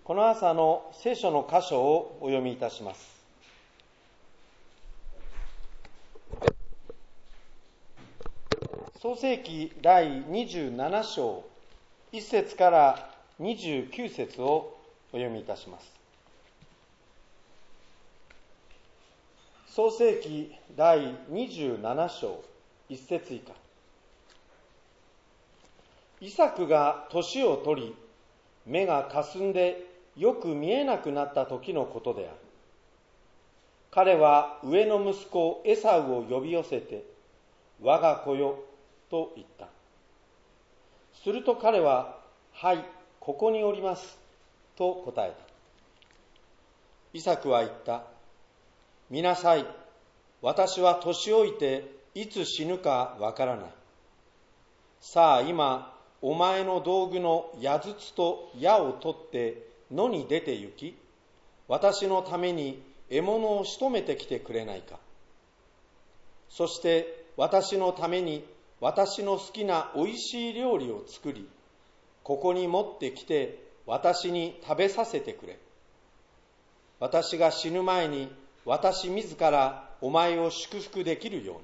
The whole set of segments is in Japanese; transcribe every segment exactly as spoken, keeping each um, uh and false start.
この朝の聖書の箇所をお読みいたします。創世記第にじゅうなな章いっ節からにじゅうきゅう節をお読みいたします。創世記第にじゅうなな章いっ節以下。イサクが年を取り、目がかすんでよく見えなくなった時のことである。彼は上の息子エサウを呼び寄せて、我が子よと言った。すると彼は、はい、ここにおりますと答えた。イサクは言った。見なさい、私は年老いていつ死ぬかわからない。さあ今、お前の道具の矢筒と矢を取って野に出て行き、私のために獲物を仕留めてきてくれないか。そして私のために私の好きなおいしい料理を作り、ここに持ってきて私に食べさせてくれ。私が死ぬ前に私自らお前を祝福できるように。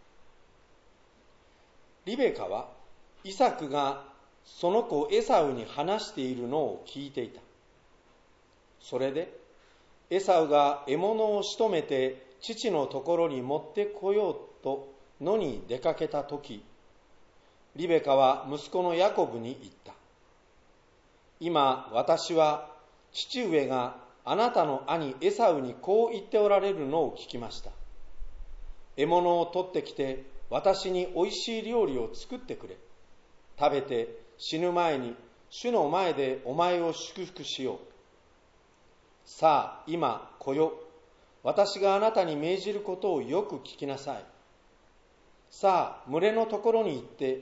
リベカはイサクがその子エサウに話しているのを聞いていた。それでエサウが獲物を仕留めて父のところに持ってこようと野に出かけたとき、リベカは息子のヤコブに言った。今私は父上があなたの兄エサウにこう言っておられるのを聞きました。獲物を取ってきて私においしい料理を作ってくれ。食べて死ぬ前に主の前でお前を祝福しよう。さあ今来よ。私があなたに命じることをよく聞きなさい。さあ群れのところに行って、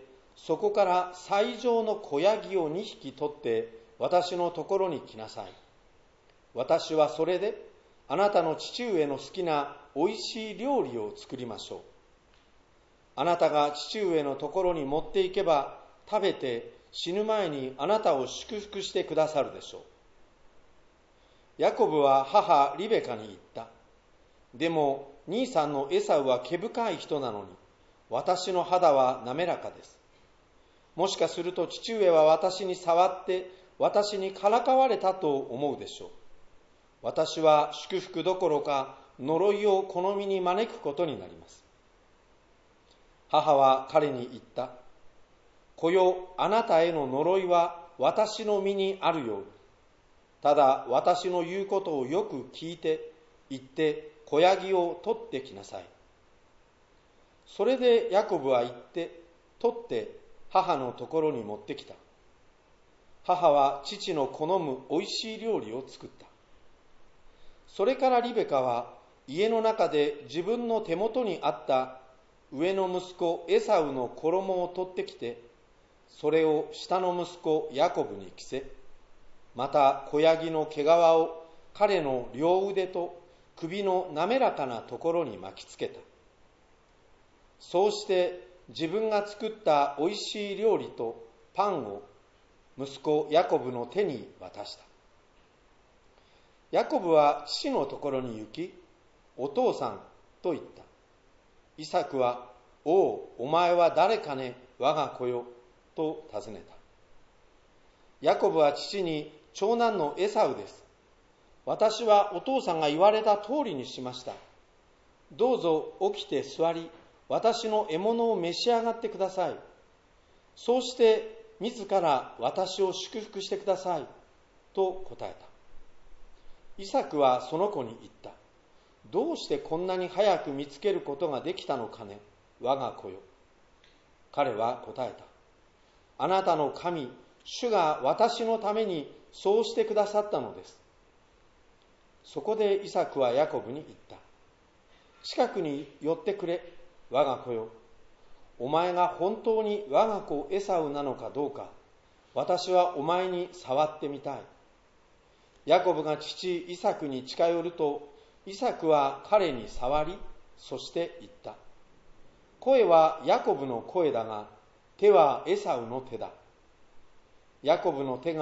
そこから最上の子ヤギをにひき取って私のところに来なさい。私はそれであなたの父上の好きなおいしい料理を作りましょう。あなたが父上のところに持っていけば、食べて死ぬ前にあなたを祝福してくださるでしょう。ヤコブは母リベカに言った。でも兄さんのエサウは毛深い人なのに、私の肌は滑らかです。もしかすると父上は私に触って私にからかわれたと思うでしょう。私は祝福どころか呪いを好みに招くことになります。母は彼に言った。子よ、あなたへの呪いは私の身にあるように。ただ私の言うことをよく聞いて、行って子ヤギを取ってきなさい。それでヤコブは行って取って母のところに持ってきた。母は父の好むおいしい料理を作った。それからリベカは家の中で自分の手元にあった上の息子エサウの衣を取ってきて、それを下の息子ヤコブに着せ、また子ヤギの毛皮を彼の両腕と首の滑らかなところに巻きつけた。そうして自分が作ったおいしい料理とパンを息子ヤコブの手に渡した。ヤコブは父のところに行き、お父さんと言った。イサクは、おう、お前は誰かね、我が子よ、と尋ねた。ヤコブは父に、長男のエサウです。私はお父さんが言われた通りにしました。どうぞ起きて座り、私の獲物を召し上がってください。そうして自ら私を祝福してください、と答えた。イサクはその子に言った。どうしてこんなに早く見つけることができたのかね、我が子よ。彼は答えた。あなたの神、主が私のためにそうしてくださったのです。そこでイサクはヤコブに言った。近くに寄ってくれ、我が子よ。お前が本当に我が子エサウなのかどうか、私はお前に触ってみたい。ヤコブが父イサクに近寄ると、イサクは彼に触り、そして言った。声はヤコブの声だが、手はエサウの手だ。ヤコブの手が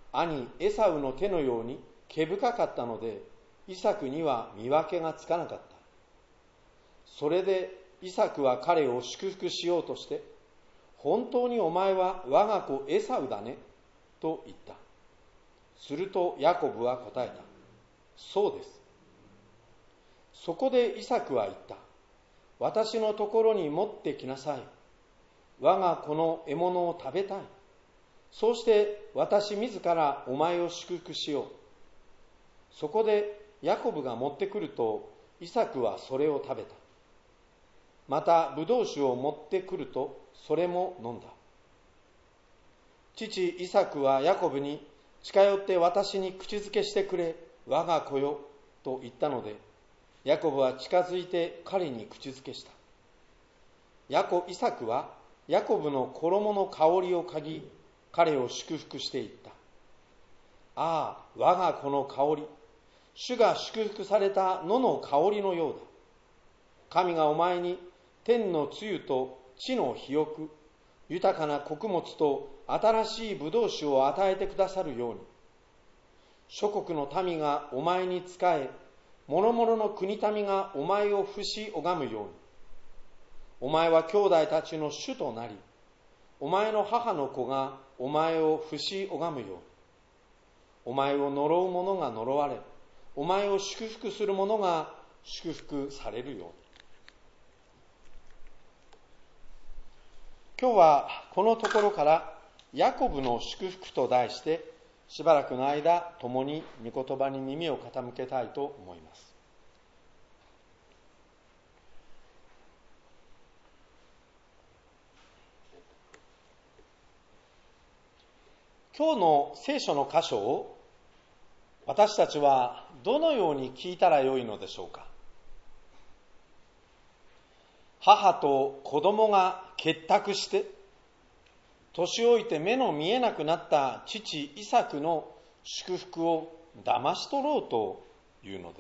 兄エサウの手のように毛深かったので、イサクには見分けがつかなかった。それでイサクは彼を祝福しようとして、本当にお前は我が子エサウだねと言った。するとヤコブは答えた。そうです。そこでイサクは言った。私のところに持ってきなさい。我が子の獲物を食べたい。そうして私自らお前を祝福しよう。そこでヤコブが持ってくると、イサクはそれを食べた。またブドウ酒を持ってくると、それも飲んだ。父イサクはヤコブに、近寄って私に口づけしてくれ、我が子よと言ったので、ヤコブは近づいて彼に口づけした。ヤコイサクはヤコブの衣の香りを嗅ぎ、彼を祝福していった。ああ、我が子の香り、主が祝福された野の香りのようだ。神がお前に天の露と地の肥沃、豊かな穀物と新しいブドウ酒を与えてくださるように、諸国の民がお前に仕え、諸々の国民がお前を伏し拝むように、お前は兄弟たちの主となり、お前の母の子がお前を伏し拝むように、お前を呪う者が呪われ、お前を祝福する者が祝福されるように。今日はこのところからヤコブの祝福と題して、しばらくの間共に御言葉に耳を傾けたいと思います。今日の聖書の箇所を私たちはどのように聞いたらよいのでしょうか。母と子供が結託して年老いて目の見えなくなった父イサクの祝福を騙し取ろうというのです。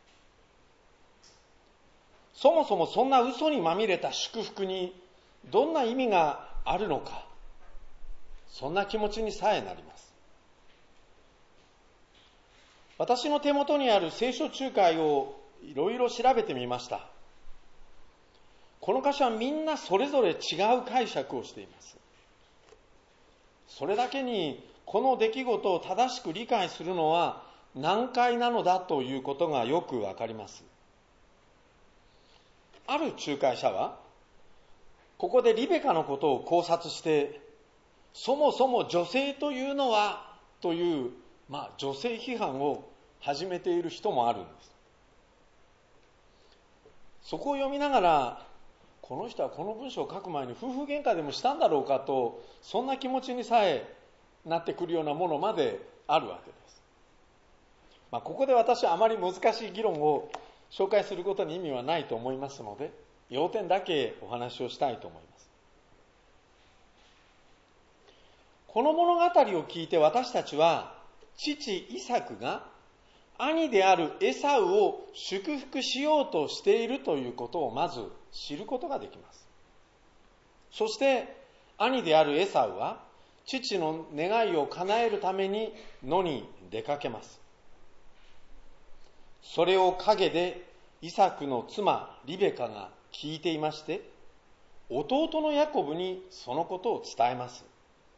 そもそもそんな嘘にまみれた祝福にどんな意味があるのか、そんな気持ちにさえなります。私の手元にある聖書仲介をいろいろ調べてみました。この箇所はみんなそれぞれ違う解釈をしています。それだけにこの出来事を正しく理解するのは難解なのだということがよくわかります。ある仲介者はここでリベカのことを考察して、そもそも女性というのはという、まあ、女性批判を始めている人もあるんです。そこを読みながら、この人はこの文章を書く前に夫婦喧嘩でもしたんだろうかと、そんな気持ちにさえなってくるようなものまであるわけです。まあ、ここで私はあまり難しい議論を紹介することに意味はないと思いますので、要点だけお話をしたいと思います。この物語を聞いて私たちは、父イサクが兄であるエサウを祝福しようとしているということをまず知ることができます。そして兄であるエサウは父の願いを叶えるために野に出かけます。それを陰でイサクの妻リベカが聞いていまして、弟のヤコブにそのことを伝えます。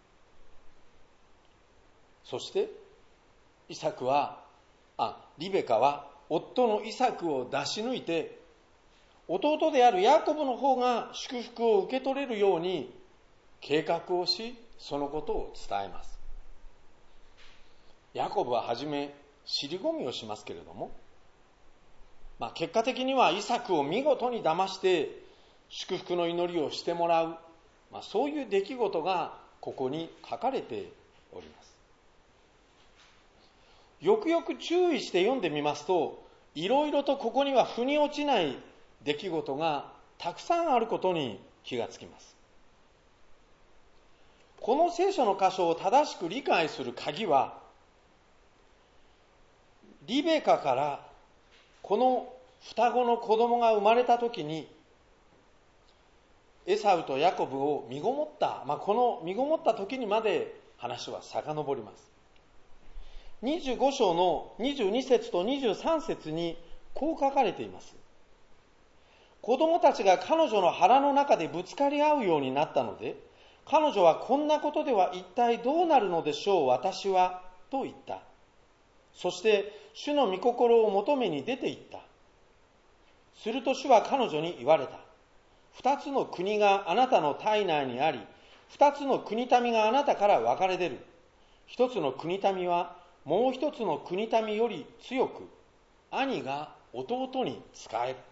そしてイサクはあリベカは夫のイサクを出し抜いて、弟であるヤコブの方が祝福を受け取れるように計画をし、そのことを伝えます。ヤコブははじめ尻込みをしますけれども、まあ、結果的にはイサクを見事に騙して祝福の祈りをしてもらう、まあ、そういう出来事がここに書かれております。よくよく注意して読んでみますと、いろいろとここには腑に落ちない出来事がたくさんあることに気がつきます。この聖書の箇所を正しく理解する鍵は、リベカからこの双子の子供が生まれた時にエサウとヤコブを身ごもった、まあ、この身ごもった時にまで話は遡ります。 にじゅうご章のにじゅうに節とにじゅうさん節にこう書かれています。子供たちが彼女の腹の中でぶつかり合うようになったので、彼女はこんなことでは一体どうなるのでしょう、私は、と言った。そして主の御心を求めに出て行った。すると主は彼女に言われた。二つの国があなたの体内にあり、二つの国民があなたから分かれ出る。一つの国民はもう一つの国民より強く、兄が弟に仕える。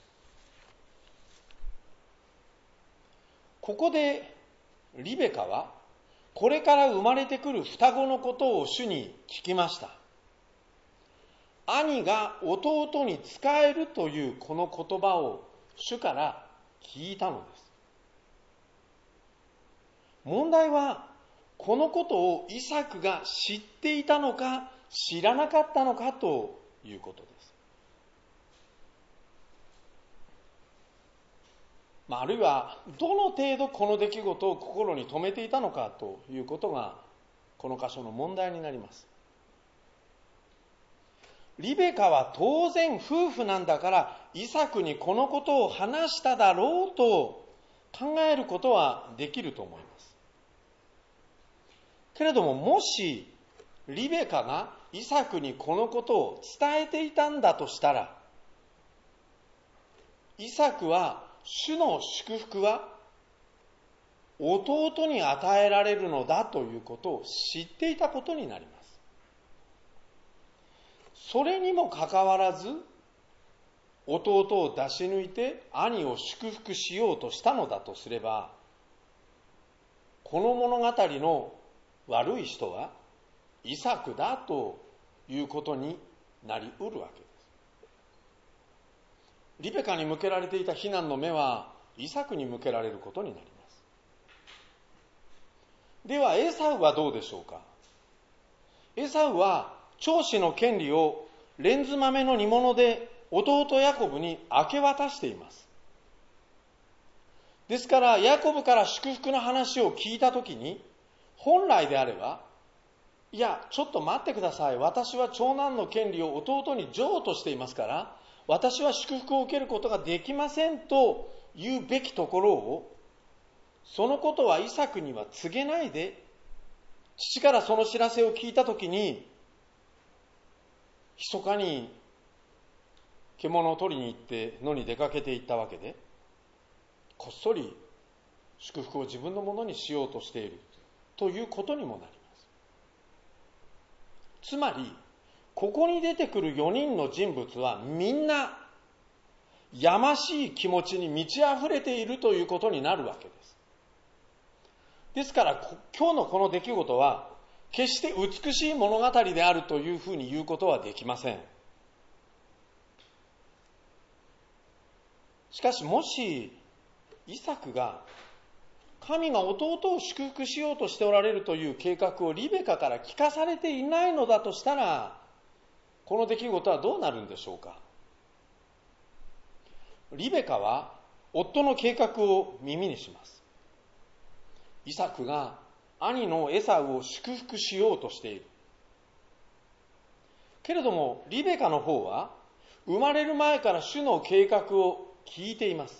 ここでリベカはこれから生まれてくる双子のことを主に聞きました。兄が弟に仕えるというこの言葉を主から聞いたのです。問題はこのことをイサクが知っていたのか知らなかったのかということです。まあ、あるいはどの程度この出来事を心に留めていたのかということがこの箇所の問題になります。リベカは当然夫婦なんだからイサクにこのことを話しただろうと考えることはできると思います。けれども、もしリベカがイサクにこのことを伝えていたんだとしたら、イサクは主の祝福は弟に与えられるのだということを知っていたことになります。それにもかかわらず弟を出し抜いて兄を祝福しようとしたのだとすれば、この物語の悪い人はイサクだということになりうるわけです。リベカに向けられていた非難の目はイサクに向けられることになります。ではエサウはどうでしょうか。エサウは長子の権利をレンズ豆の煮物で弟ヤコブに明け渡しています。ですからヤコブから祝福の話を聞いたときに、本来であれば、いやちょっと待ってください、私は長男の権利を弟に譲渡していますから私は祝福を受けることができませんと言うべきところを、そのことはイサクには告げないで、父からその知らせを聞いたときに密かに獣を取りに行って野に出かけていったわけで、こっそり祝福を自分のものにしようとしているということにもなります。つまりここに出てくるよにんの人物はみんなやましい気持ちに満ち溢れているということになるわけです。ですから今日のこの出来事は決して美しい物語であるというふうに言うことはできません。しかしもしイサクが神が弟を祝福しようとしておられるという計画をリベカから聞かされていないのだとしたら、この出来事はどうなるんでしょうか。リベカは夫の計画を耳にします。イサクが兄のエサウを祝福しようとしている。けれどもリベカの方は生まれる前から主の計画を聞いています。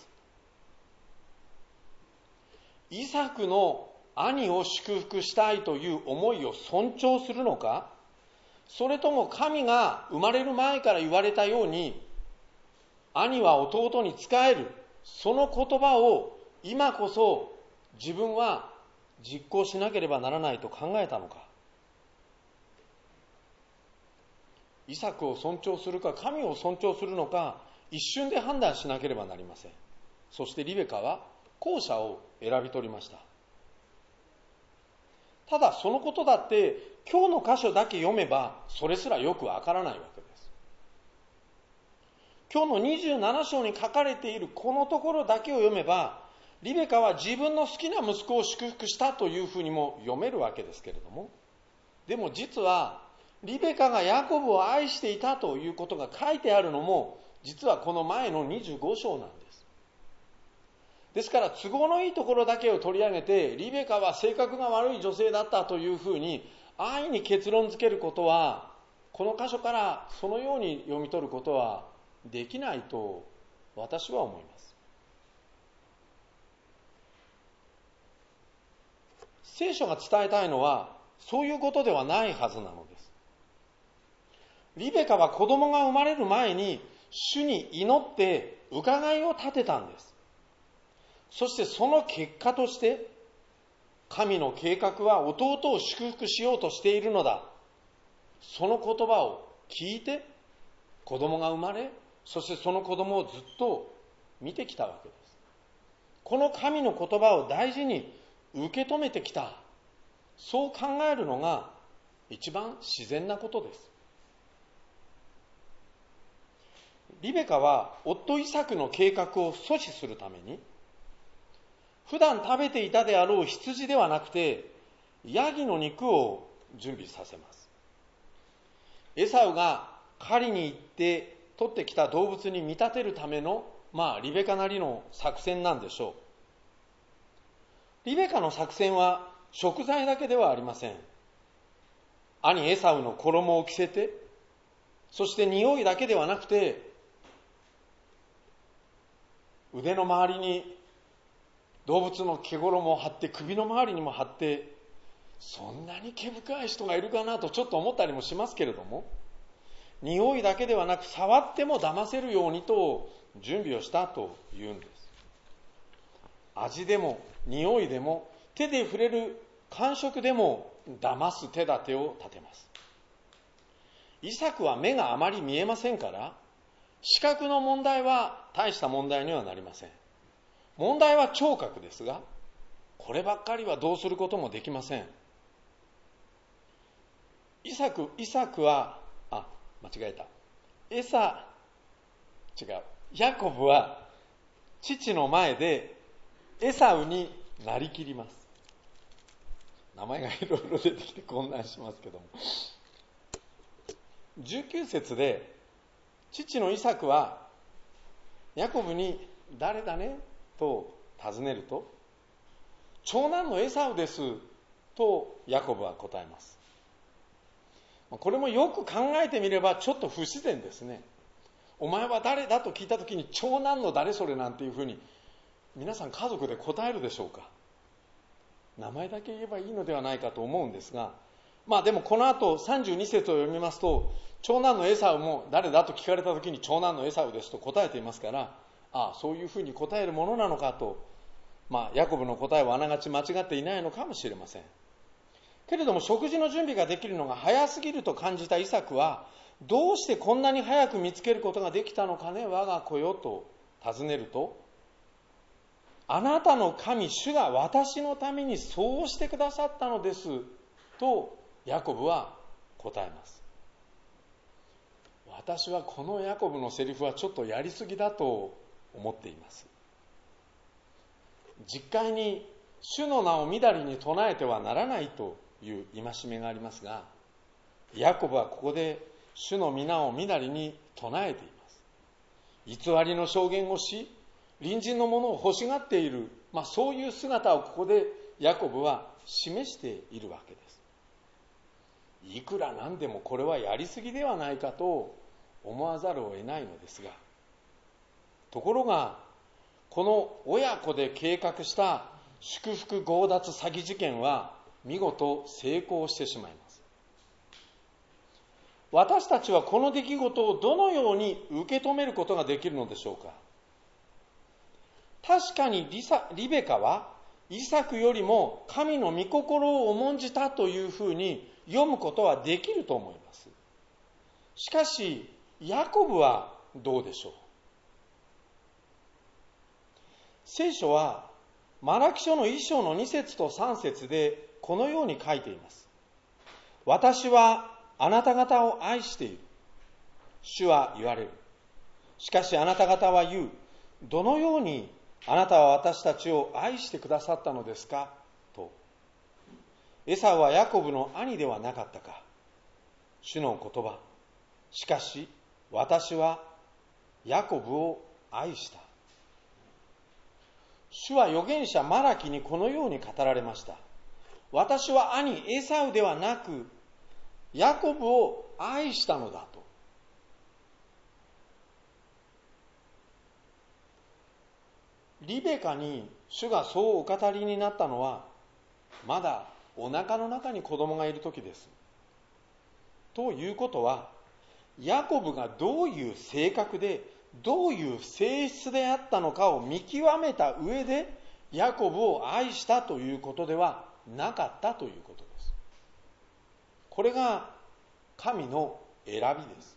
イサクの兄を祝福したいという思いを尊重するのか、それとも神が生まれる前から言われたように兄は弟に仕える、その言葉を今こそ自分は実行しなければならないと考えたのか。イサクを尊重するか神を尊重するのか、一瞬で判断しなければなりません。そしてリベカは後者を選び取りました。ただそのことだって今日の箇所だけ読めばそれすらよくわからないわけです。今日のにじゅうなな章に書かれているこのところだけを読めば、リベカは自分の好きな息子を祝福したというふうにも読めるわけですけれども、でも実はリベカがヤコブを愛していたということが書いてあるのも実はこの前のにじゅうご章なんです。ですから都合のいいところだけを取り上げて、リベカは性格が悪い女性だったというふうに安易に結論付けることは、この箇所からそのように読み取ることはできないと私は思います。聖書が伝えたいのはそういうことではないはずなのです。リベカは子供が生まれる前に主に祈って伺いを立てたんです。そしてその結果として神の計画は弟を祝福しようとしているのだ、その言葉を聞いて子供が生まれ、そしてその子供をずっと見てきたわけです。この神の言葉を大事に受け止めてきた、そう考えるのが一番自然なことです。リベカは夫イサクの計画を阻止するために、普段食べていたであろう羊ではなくてヤギの肉を準備させます。エサウが狩りに行って取ってきた動物に見立てるための、まあリベカなりの作戦なんでしょう。リベカの作戦は食材だけではありません。兄エサウの衣を着せて、そして匂いだけではなくて腕の周りに動物の毛衣を貼って、首の周りにも貼って、そんなに毛深い人がいるかなとちょっと思ったりもしますけれども、匂いだけではなく触っても騙せるようにと準備をしたというんです。味でも匂いでも手で触れる感触でも騙す手立てを立てます。イサクは目があまり見えませんから、視覚の問題は大した問題にはなりません。問題は聴覚ですが、こればっかりはどうすることもできません。イサク、イサクは、あ、間違えた。エサ、違う。ヤコブは父の前でエサウになりきります。名前がいろいろ出てきて混乱しますけども。じゅうきゅう節で、父のイサクはヤコブに誰だねと尋ねると、長男のエサウですとヤコブは答えます。これもよく考えてみればちょっと不自然ですね。お前は誰だと聞いたときに長男の誰それなんていうふうに皆さん家族で答えるでしょうか。名前だけ言えばいいのではないかと思うんですが、まあでもこの後さんじゅうに節を読みますと、長男のエサウも誰だと聞かれたときに長男のエサウですと答えていますから、ああそういうふうに答えるものなのかと、まあヤコブの答えはあながち間違っていないのかもしれません。けれども食事の準備ができるのが早すぎると感じたイサクは、どうしてこんなに早く見つけることができたのかね、我が子よと尋ねると、あなたの神主が私のためにそうしてくださったのですとヤコブは答えます。私はこのヤコブのセリフはちょっとやりすぎだと思っています。実会に主の名をみだりに唱えてはならないという戒めがありますが、ヤコブはここで主の皆をみだりに唱えています。偽りの証言をし、隣人のものを欲しがっている、まあ、そういう姿をここでヤコブは示しているわけです。いくらなんでもこれはやりすぎではないかと思わざるを得ないのですが、ところがこの親子で計画した祝福強奪詐欺事件は見事成功してしまいます。私たちはこの出来事をどのように受け止めることができるのでしょうか。確かに リ, サリベカはイサクよりも神の御心を重んじたというふうに読むことはできると思います。しかしヤコブはどうでしょう。聖書はマラキ書の一章のに節とさん節でこのように書いています。私はあなた方を愛している。主は言われる。しかしあなた方は言う。どのようにあなたは私たちを愛してくださったのですかと。エサウはヤコブの兄ではなかったか。主の言葉。しかし私はヤコブを愛した。主は預言者マラキにこのように語られました。 私は兄エサウではなくヤコブを愛したのだと。リベカに主がそうお語りになったのは、まだお腹の中に子供がいる時です。ということは、ヤコブがどういう性格でどういう性質であったのかを見極めた上でヤコブを愛したということではなかったということです。これが神の選びです。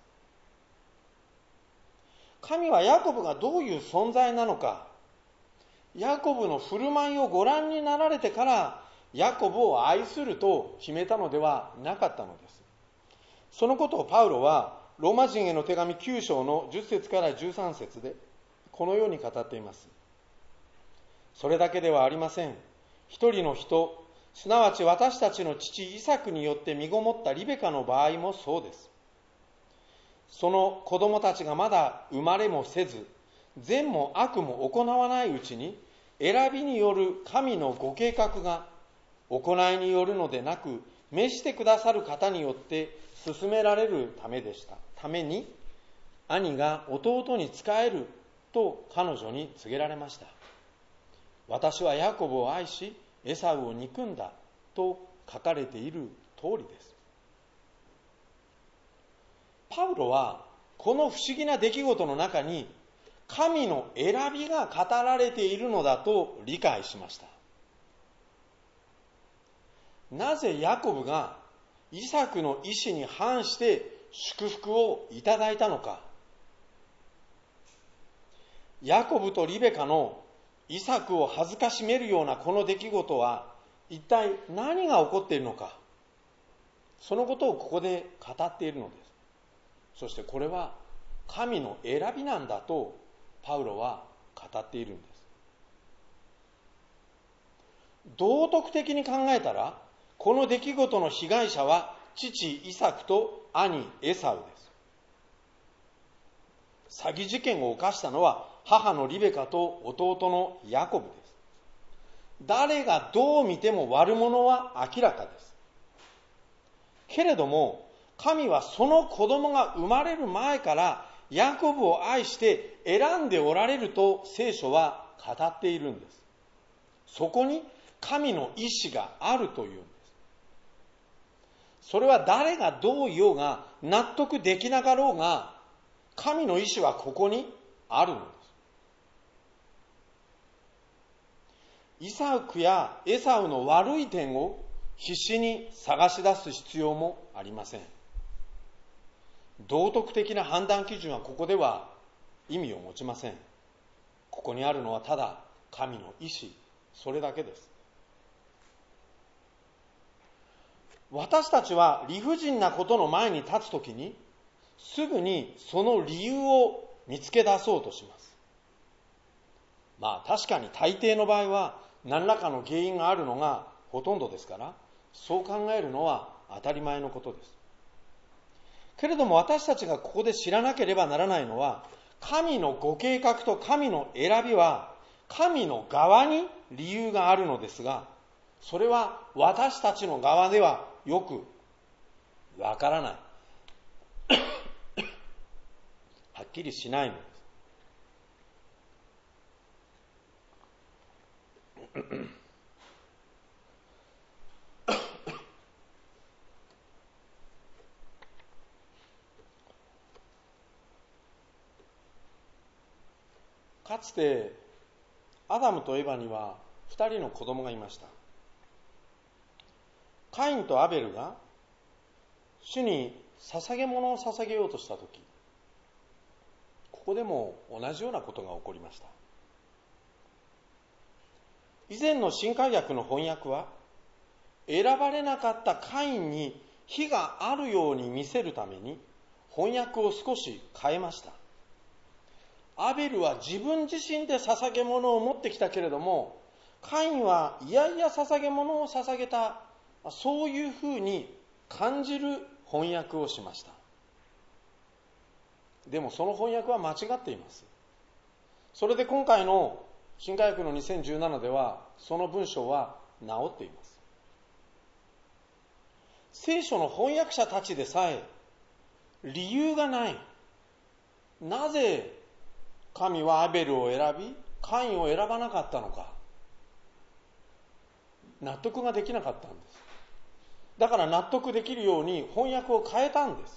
神はヤコブがどういう存在なのか、ヤコブの振る舞いをご覧になられてからヤコブを愛すると決めたのではなかったのです。そのことをパウロはローマ人への手紙きゅう章のじゅっ節からじゅうさん節でこのように語っています。それだけではありません。一人の人、すなわち私たちの父イサクによって身ごもったリベカの場合もそうです。その子供たちがまだ生まれもせず、善も悪も行わないうちに、選びによる神のご計画が行いによるのでなく、召してくださる方によって進められるためでした。ために、兄が弟に仕えると彼女に告げられました。私はヤコブを愛し、エサウを憎んだと書かれている通りです。パウロはこの不思議な出来事の中に神の選びが語られているのだと理解しました。なぜヤコブがイサクの意思に反して祝福をいただいたのか。ヤコブとリベカのイサクを恥ずかしめるようなこの出来事は一体何が起こっているのか。そのことをここで語っているのです。そしてこれは神の選びなんだとパウロは語っているんです。道徳的に考えたら、この出来事の被害者は父イサクと兄エサウです。詐欺事件を犯したのは母のリベカと弟のヤコブです。誰がどう見ても悪者は明らかです。けれども神はその子供が生まれる前からヤコブを愛して選んでおられると聖書は語っているんです。そこに神の意志があるというんです。それは誰がどう言おうが納得できなかろうが、神の意志はここにあるのです。イサクやエサウの悪い点を必死に探し出す必要もありません。道徳的な判断基準はここでは意味を持ちません。ここにあるのはただ神の意志、それだけです。私たちは理不尽なことの前に立つときにすぐにその理由を見つけ出そうとします。まあ確かに大抵の場合は何らかの原因があるのがほとんどですから、そう考えるのは当たり前のことです。けれども私たちがここで知らなければならないのは、神のご計画と神の選びは神の側に理由があるのですが、それは私たちの側ではよくわからないはっきりしないのですかつてアダムとエバにはふたりの子供がいました。カインとアベルが主に捧げ物を捧げようとしたとき、ここでも同じようなことが起こりました。以前の新海訳の翻訳は、選ばれなかったカインに非があるように見せるために翻訳を少し変えました。アベルは自分自身で捧げ物を持ってきたけれども、カインはいやいや捧げ物を捧げた、そういうふうに感じる翻訳をしました。でもその翻訳は間違っています。それで今回の新海訳のにせんじゅうななではその文章は直っています。 聖書の翻訳者たちでさえ理由がない。なぜ神はアベルを選びカインを選ばなかったのか、納得ができなかったんです。だから納得できるように翻訳を変えたんです。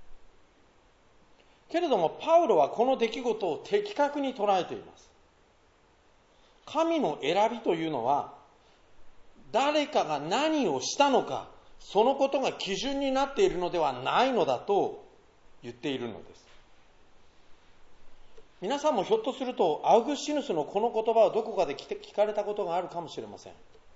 けれどもパウロはこの出来事を的確に捉えています。神の選びというのは誰かが何をしたのか、そのことが基準になっているのではないのだと言っているのです。皆さんもひょっとするとアウグスチヌスのこの言葉をどこかで聞かれたことがあるかもしれません。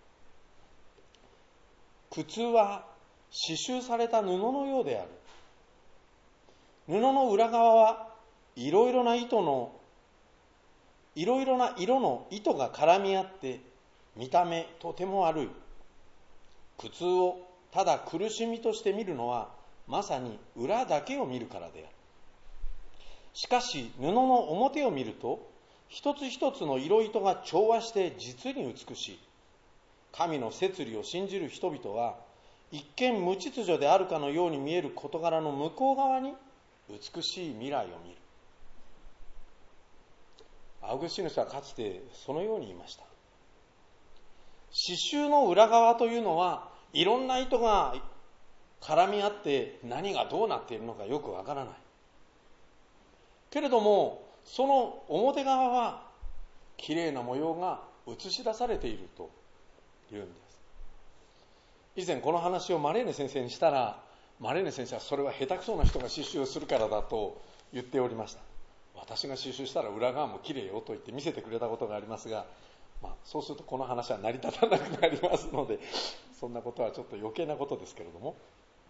苦痛は刺繍された布のようである。布の裏側はいろいろな糸のいろいろな色の糸が絡み合って見た目とても悪い。苦痛をただ苦しみとして見るのはまさに裏だけを見るからである。しかし布の表を見ると一つ一つの色糸が調和して実に美しい。神の摂理を信じる人々は一見無秩序であるかのように見える事柄の向こう側に美しい未来を見る。アウグスチヌスはかつてそのように言いました。刺繍の裏側というのはいろんな糸が絡み合って何がどうなっているのかよくわからない。けれどもその表側はきれいな模様が映し出されているというんです。以前この話をマレーネ先生にしたら、マレーネ先生はそれは下手くそな人が刺繍をするからだと言っておりました。私が刺繍したら裏側もきれいよと言って見せてくれたことがありますが、まあ、そうするとこの話は成り立たなくなりますので、そんなことはちょっと余計なことですけれども、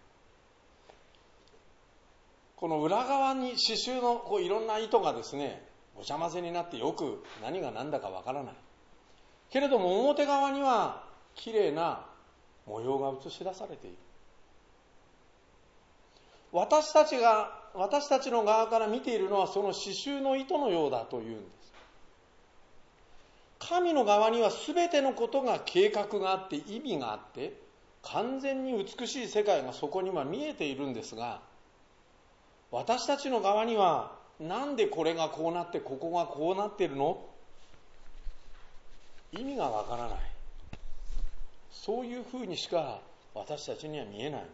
この裏側に刺繍のこういろんな糸がですねごちゃ混ぜになってよく何が何だかわからないけれども、表側にはきれいな模様が映し出されている。私たちが私たちの側から見ているのはその刺繍の糸のようだというんです。神の側には全てのことが計画があって意味があって完全に美しい世界がそこには見えているんですが、私たちの側にはなんでこれがこうなってここがこうなっているの、意味がわからない。そういうふうにしか私たちには見えないのです。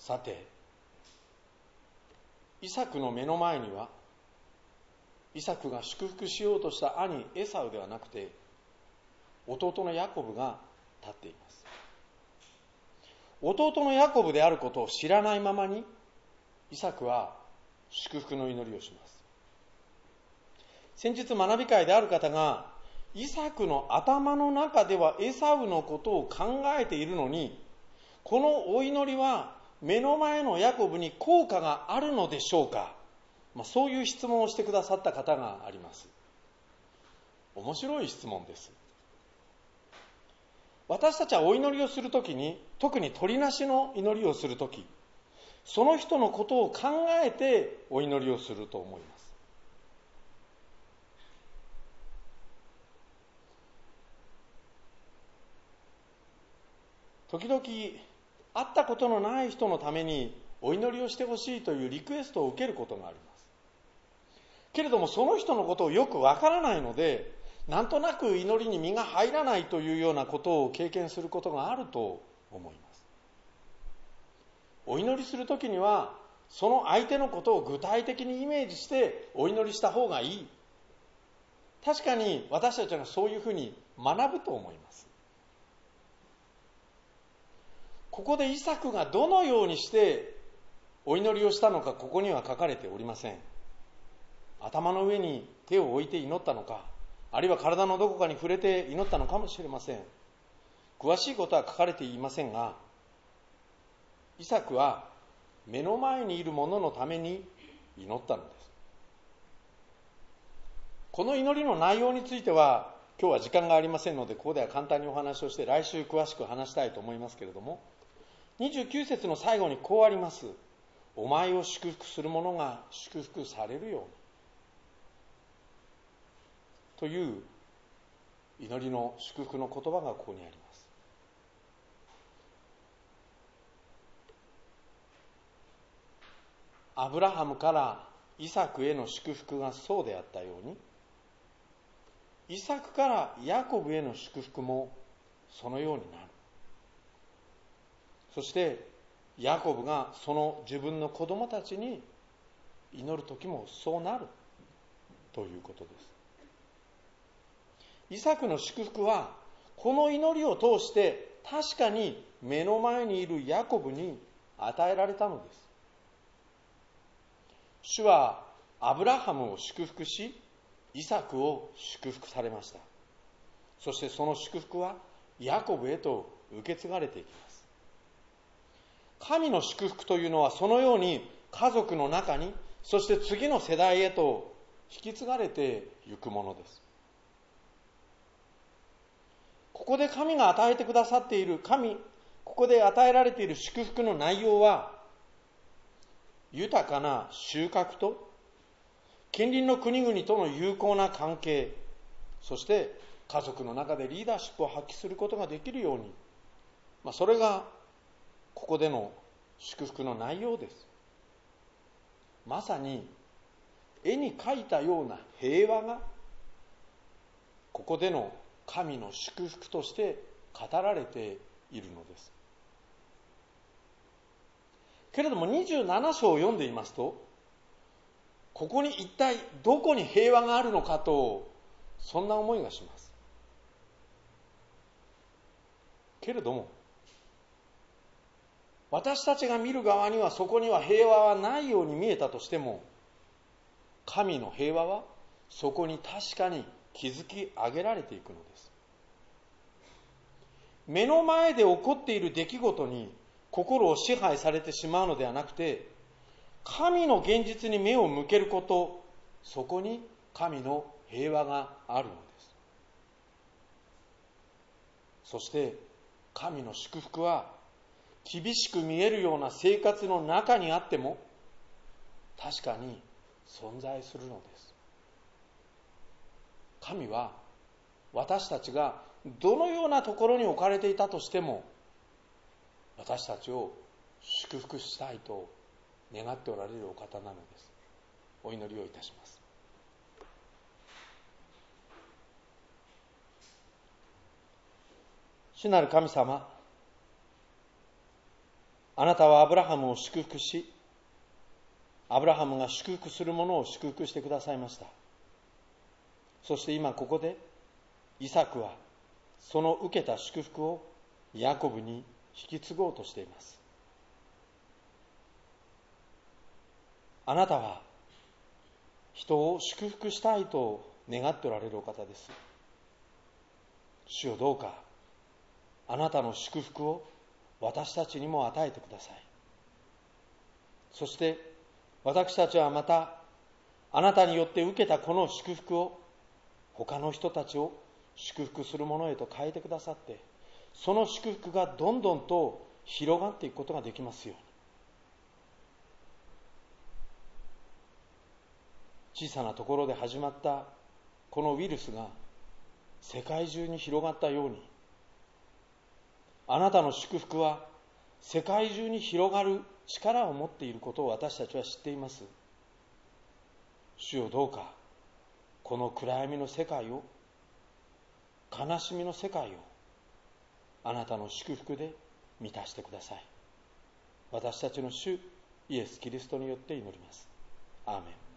さて、イサクの目の前にはイサクが祝福しようとした兄エサウではなくて弟のヤコブが立っています。弟のヤコブであることを知らないままにイサクは祝福の祈りをします。先日学び会である方がイサクの頭の中ではエサウのことを考えているのに、このお祈りは目の前のヤコブに効果があるのでしょうか、まあ、そういう質問をしてくださった方があります。面白い質問です。私たちはお祈りをするときに、特に取りなしの祈りをするとき、その人のことを考えてお祈りをすると思います。時々会ったことのない人のためにお祈りをしてほしいというリクエストを受けることがあります。けれどもその人のことをよくわからないので、なんとなく祈りに身が入らないというようなことを経験することがあると思います。お祈りするときにはその相手のことを具体的にイメージしてお祈りした方がいい。確かに私たちはそういうふうに学ぶと思います。ここでイサクがどのようにしてお祈りをしたのか、ここには書かれておりません。頭の上に手を置いて祈ったのか、あるいは体のどこかに触れて祈ったのかもしれません。詳しいことは書かれていませんが、イサクは目の前にいる者のために祈ったのです。この祈りの内容については今日は時間がありませんので、ここでは簡単にお話をして来週詳しく話したいと思いますけれども、にじゅうきゅう節の最後にこうあります。お前を祝福する者が祝福されるようにという祈りの祝福の言葉がここにあります。アブラハムからイサクへの祝福がそうであったように、イサクからヤコブへの祝福もそのようになる。そしてヤコブがその自分の子供たちに祈る時もそうなるということです。イサクの祝福はこの祈りを通して確かに目の前にいるヤコブに与えられたのです。主はアブラハムを祝福し、イサクを祝福されました。そしてその祝福はヤコブへと受け継がれていきます。神の祝福というのはそのように家族の中に、そして次の世代へと引き継がれていくものです。ここで神が与えてくださっている神、ここで与えられている祝福の内容は、豊かな収穫と近隣の国々との友好な関係、そして家族の中でリーダーシップを発揮することができるように、まあ、それがここでの祝福の内容です。まさに絵に描いたような平和がここでの神の祝福として語られているのです。けれどもにじゅうなな章を読んでいますと、ここに一体どこに平和があるのかと、そんな思いがします。けれども私たちが見る側にはそこには平和はないように見えたとしても、神の平和はそこに確かに築き上げられていくのです。目の前で起こっている出来事に心を支配されてしまうのではなくて、神の現実に目を向けること、そこに神の平和があるのです。そして神の祝福は厳しく見えるような生活の中にあっても確かに存在するのです。神は私たちがどのようなところに置かれていたとしても、私たちを祝福したいと願っておられるお方なのです。お祈りをいたします。主なる神様、あなたはアブラハムを祝福し、アブラハムが祝福するものを祝福してくださいました。そして今ここでイサクはその受けた祝福をヤコブに引き継ごうとしています。あなたは人を祝福したいと願っておられるお方です。主よ、どうかあなたの祝福を私たちにも与えてください。そして私たちはまたあなたによって受けたこの祝福を他の人たちを祝福するものへと変えてくださって、その祝福がどんどんと広がっていくことができますように。小さなところで始まったこのウイルスが世界中に広がったように、あなたの祝福は世界中に広がる力を持っていることを私たちは知っています。主よ、どうかこの暗闇の世界を、悲しみの世界をあなたの祝福で満たしてください。私たちの主イエス・キリストによって祈ります。アーメン。